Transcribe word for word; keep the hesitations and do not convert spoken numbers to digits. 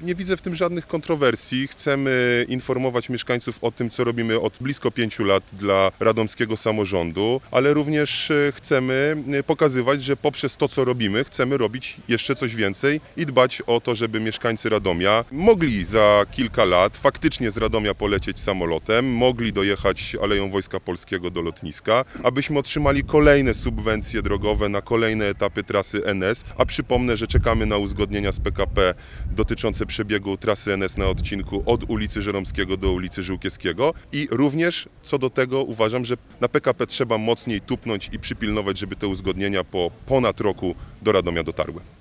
Nie widzę w tym żadnych kontrowersji. Chcemy informować mieszkańców o tym, co robimy od blisko pięciu lat dla radomskiego samorządu, ale również chcemy pokazywać, że poprzez to, co robimy, chcemy robić jeszcze coś więcej i dbać o to, żeby mieszkańcy Radomia mogli za kilka lat faktycznie z Radomia polecieć samolotem, mogli dojechać Aleją Wojska Polskiego do lotniska, abyśmy otrzymali kolejne subwencje drogowe na kolejne etapy trasy N S, a przypomnę, że czekamy na uzgodnienia z P K P dotyczące przebiegu trasy N S na odcinku od ulicy Żeromskiego do ulicy Żółkiewskiego i również co do tego uważam, że na P K P trzeba mocniej tupnąć i przypilnować, żeby te uzgodnienia po ponad roku do Radomia dotarły.